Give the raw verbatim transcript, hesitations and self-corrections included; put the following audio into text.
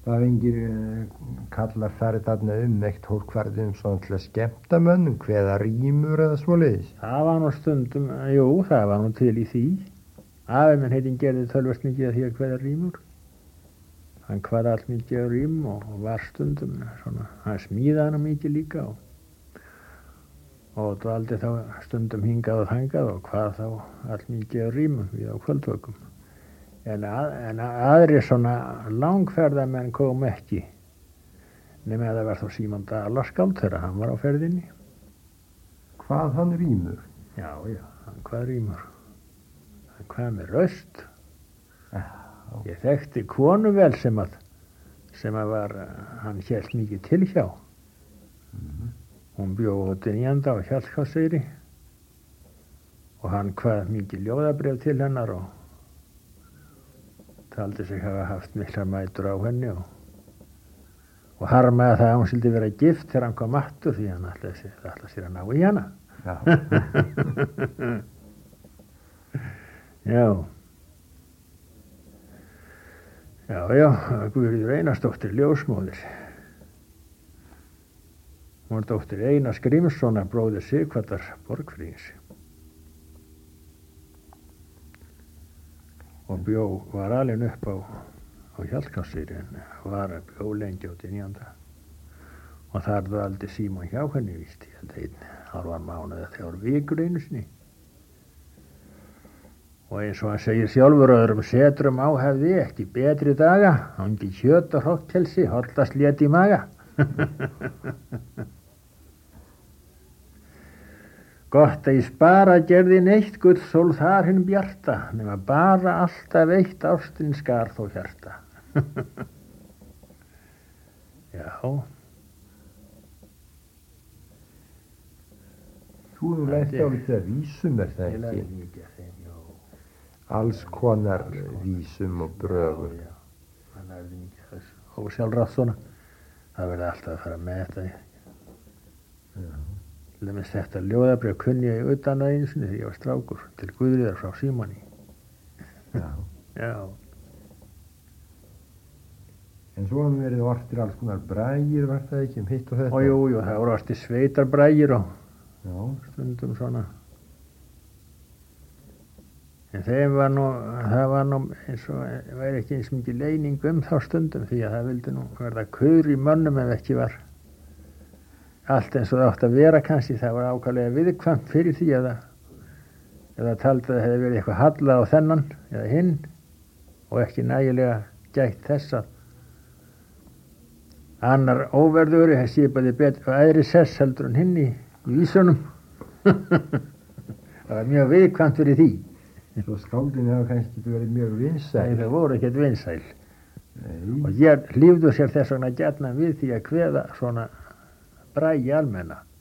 Það engir kallar farið þarna um eitt hólkvarði um svona til að skemmta mönnum, hveða rímur eða svoleiðis? Það var nú stundum, jú, það var nú til í því. Afi minn heitinn gerði tölvöld mikið að því að hveða rímur. Hann hvaði allt mikið á rím og, og var stundum svona, hann smíðaði hana mikið líka og, og dvaldi þá stundum hingað og þangað og hvað þá allt mikið á rímum við á kvöldvökum. En, að, en aðri svona langferðamenn kom ekki nema að það var þá Símon Dalaskáld þegar hann var á ferðinni. Hvað hann rímur? Já, já, hann hvað rímur. Hann hvað með raust. Já. Ég þekkti konu vel sem að sem að var, hann hélt mikið til hjá. Mm-hmm. Hún bjó út í Njanda á Hjallkáseyri og hann hvað mikið ljóðabrif til hennar og taldi sig hafa haft miklar mætur á henni og, og harmaði það að hún skyldi vera gift þegar hann kom aftur því hann ætlaði sér, ætlaði sér að ná í hana. Já. Já. Já, já, Guðríður Einarsdóttir ljósmóðir. Hún var dóttir Einars Grímssonar, bróðir Sighvatar Borgfríðins. Og bjó, var alin upp á, á Hjallkáseyri en var bjó lengi út í Njanda. Og þar dvaldi Símon hjá henni víst, ég held einn hálfan mánuð eða þrjár vikur einu sinni. Og eins og hann segir sjálfur öðrum setrum á hefði ekki betri daga, hangi kjöt og hrokkkelsi, holdast lét í maga. Gott að ég spara gerði neitt, Guð sól þar hinn bjarta, nema bara alltaf eitt ástin skar þó hjarta. Já. Þú nú lært á litið að vísum er það Ég lærði ekki? mikið af þeim, já. Alls konar vísum og brögum. Já, já, hann lærði mikið af þessu. Og sjálfrátt svona, það verði alltaf að fara með þetta. Já. Til dæmis þetta ljóðabrif kunni ég utan að einu sinni þegar ég var strákur til Guðríðar frá Símoni. Já. Já. En svo hann verið ortir alls konar brægir, var það ekki um hitt og þetta? Og jú, jú, það voru orti sveitarbrægir og Já. stundum svona. En þeim var nú, það var nú eins og, væri ekki eins mikið leining um þá stundum því að það vildi nú verða kaur í mönnum ef ekki var allt eins og það átt að vera kannski, það var ákvæmlega viðkvæmt fyrir því eða eða taldi að það hefði verið eitthvað halla á þennan eða hinn og ekki nægilega gætt þess að annar óverðuri skipaði betur og æðri sess heldur en hinn í, í vísunum. Það var mjög viðkvæmt fyrir því. Svo skáldin hafa kannski verið mjög vinsæl. Nei, það voru ekkert vinsæl. Nei. Og ég hlífðu sér þess vegna gjarnan við því að kveða svona brægi almenna.